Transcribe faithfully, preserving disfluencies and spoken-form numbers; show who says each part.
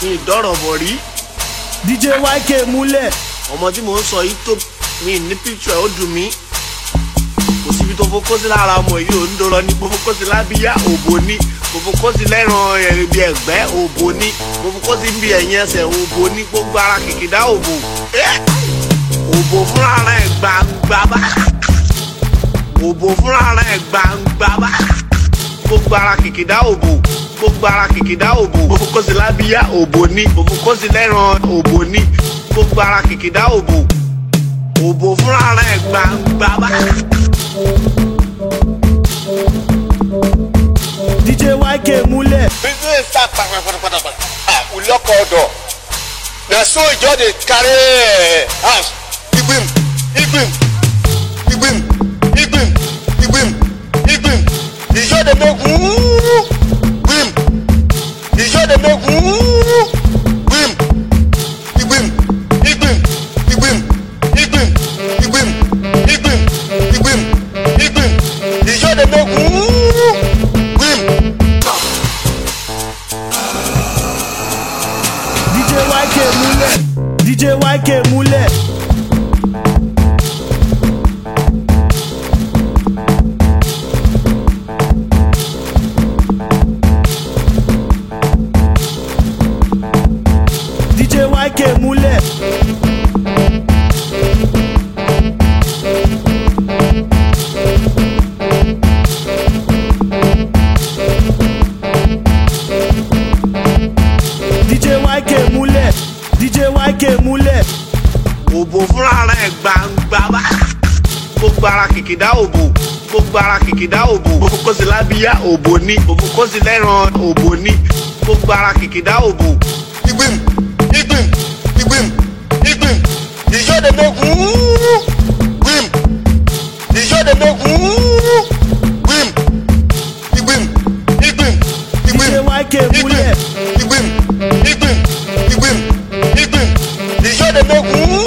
Speaker 1: mi ìdọ́rọ̀ bọ̀ rí.
Speaker 2: D J Y K múlẹ̀.
Speaker 1: ọmọ tí mò ń sọ yìí tó mi ní picture ó dùn mí. kò síbi tó fokó sí lára ọmọ yìí ò ń dọ̀rọ̀ ní mo fokó sí lábíyá òbò ní mo fokó sí lẹ́ràn ẹ̀rìnbí ẹ̀gbẹ́ òbò ní mo fokó sí bí ẹ̀yìn ẹsẹ̀ òbò ní gbogbo ara kìkìdá òbò. òbò fúnra rẹ̀ gbangba bá òbò fúnra rẹ̀ gbangba bá gbogbo ara kìkìdá òbò gbogbo ara kìkìdá òbò mo fokó sí lábíyá òbò ní mo fokó sí lẹ́ràn òbò ní gbogbo ara kìkìdá òbò òbò fúnra rẹ̀ gbangba bá.
Speaker 2: D J Y K múlẹ̀.
Speaker 3: business start patapatapata ah ulọkọ ọdọ na so e just dey carry house igbim igbim igbim igbim igbim igbim e just dey make wuuu gbim e just dey make wuuu gbim igbim igbim igbim igbim igbim igbim igbim igbim e just dey make wuuu gbim.
Speaker 2: D J Y K múlẹ̀. D J Y K múlẹ̀. D J Y K múlẹ̀. D J Y K múlẹ̀. D J Y K múlẹ̀.
Speaker 1: òbò fúnra rẹ̀ gbangba bá gbogbo ara kìkìdá òbò gbogbo ara kìkìdá òbò mo fokó sí lábíyá òbò ní mo fokó sí lẹ́ràn òbò ní gbogbo ara kìkìdá òbò.
Speaker 3: Igbim, igbim, igbim, igbim. E just dey make wuuu, gbim. E just dey make wuuu, gbim. Igbim, igbim, igbim.
Speaker 2: D J Y K múlẹ̀.
Speaker 3: Igbim, igbim, igbim, igbim. E just dey make wuuu.